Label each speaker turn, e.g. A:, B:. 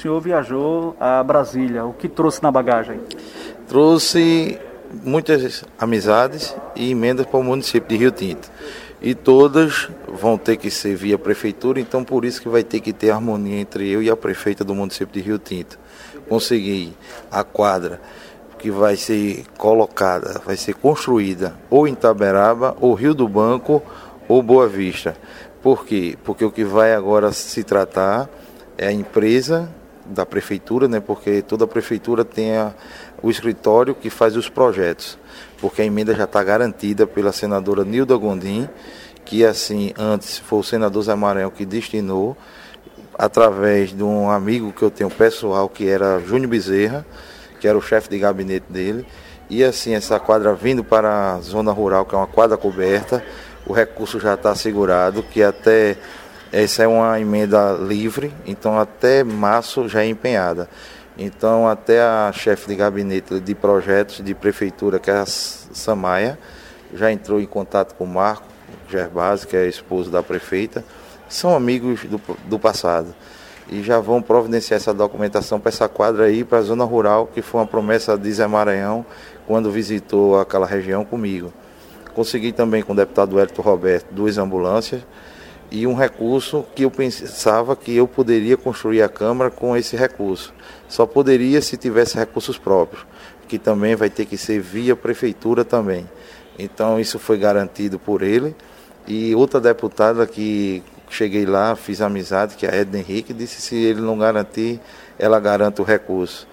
A: senhor viajou a Brasília. O que trouxe na bagagem?
B: Trouxe muitas amizades e emendas para o município de Rio Tinto. E todas vão ter que ser via prefeitura, então por isso que vai ter que ter harmonia entre eu e a prefeita do município de Rio Tinto. Conseguir a quadra que vai ser colocada, vai ser construída ou em Itaberaba, ou Rio do Banco, ou Boa Vista. Por quê? Porque o que vai agora se tratar é a empresa da prefeitura, né? Porque toda a prefeitura tem o escritório que faz os projetos, porque a emenda já está garantida pela senadora Nilda Gondim, que assim, antes foi o senador Zé Maranhão que destinou, através de um amigo que eu tenho pessoal, que era Júnior Bezerra, que era o chefe de gabinete dele, e assim, essa quadra vindo para a zona rural, que é uma quadra coberta, o recurso já está assegurado, que até, essa é uma emenda livre, então até março já é empenhada. Então até a chefe de gabinete de projetos de prefeitura, que é a Samaia, já entrou em contato com o Marco Gerbasi, que é esposo da prefeita, são amigos do passado. E já vão providenciar essa documentação para essa quadra aí, para a zona rural, que foi uma promessa de Zé Maranhão quando visitou aquela região comigo. Consegui também com o deputado Hélito Roberto 2 ambulâncias e um recurso que eu pensava que eu poderia construir a Câmara com esse recurso. Só poderia se tivesse recursos próprios, que também vai ter que ser via prefeitura também. Então isso foi garantido por ele. E outra deputada que cheguei lá, fiz amizade, que é a Edna Henrique, disse que se ele não garantir, ela garante o recurso.